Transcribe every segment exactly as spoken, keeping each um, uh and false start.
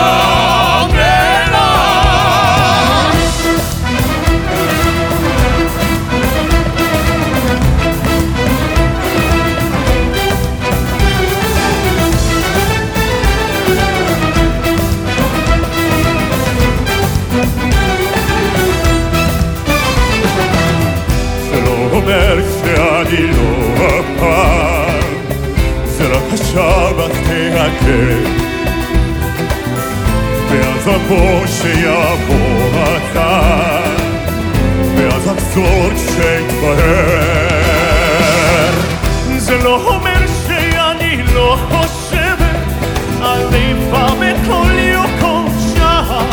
אומר שאני לא הפעם, זה רק השבת תהקר, ואז אבוא שיבוא הצד, ואז אחזור כשיתבהר. זה לא אומר שאני לא חושבת עליך בכל יום כל שעה,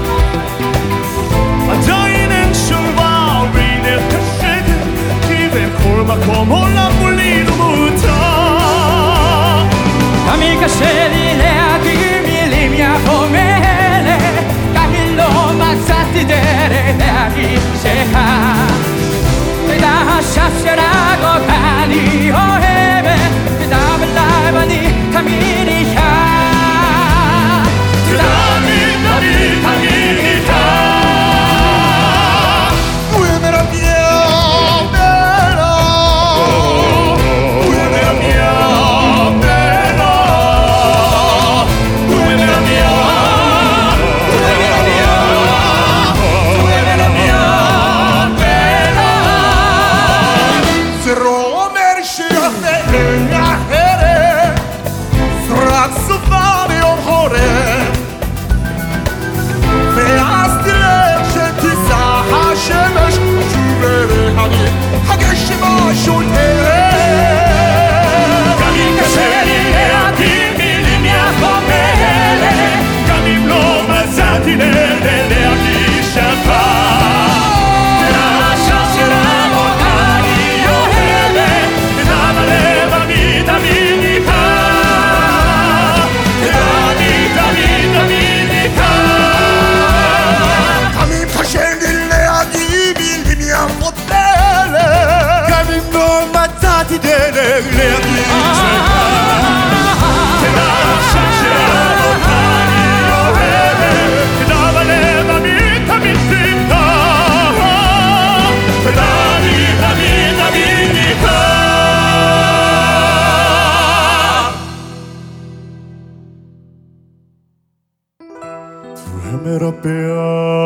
עדיין אין שלווה ואין קשת, כי בכל מקום עולם מולי דמותה. תמיד קשה לי להגיד מילים יפות מאלה, גם אם לא מצאתי דרך להגיד שלך. תדע עכשיו שרק אותה אני אוהבת, תדע בלב אני תמיד איתך. תדע תמיד תמיד תמיד איתך. ומרפא